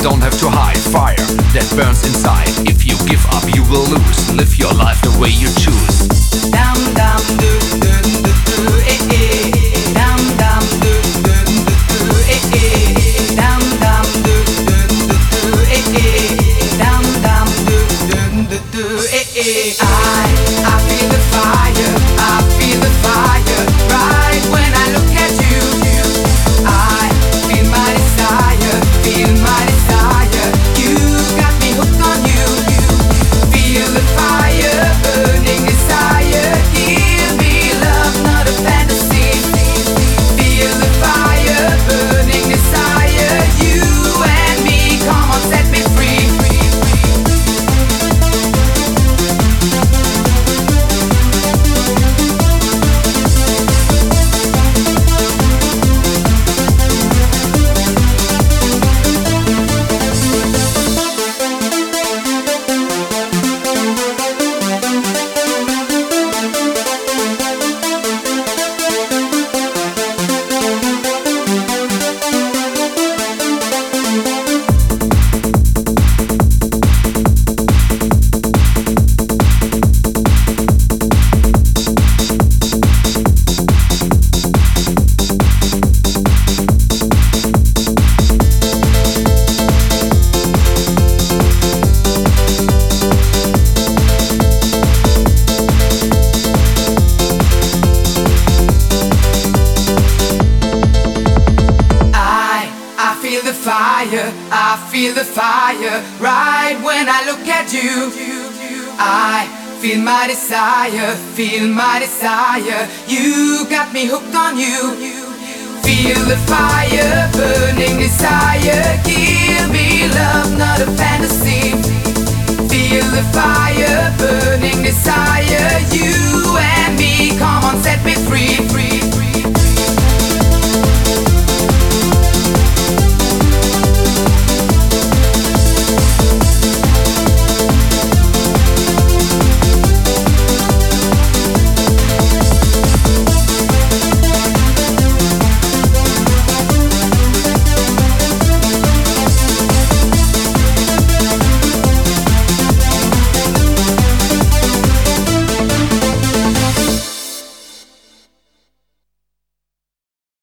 don't have to hide. Fire that burns inside. If you give up, you will lose. Live your life the way you choose. Dum dum do do do do eh eh. Dum dum do do do do eh eh. Dum dum do do do do eh eh. Dum dum do do do do eh eh. I feel the fire. I feel the fire right when I look at you. I feel my desire. Feel my desire. You got me hooked on you. Feel the fire, burning desire. Give me love, not a fantasy. Feel the fire, burning desire. You and me, come on, set me free. I feel the fire right when I look at you. I feel my desire, feel my desire. You got me hooked on you. Feel the fire, burning desire. Give me love,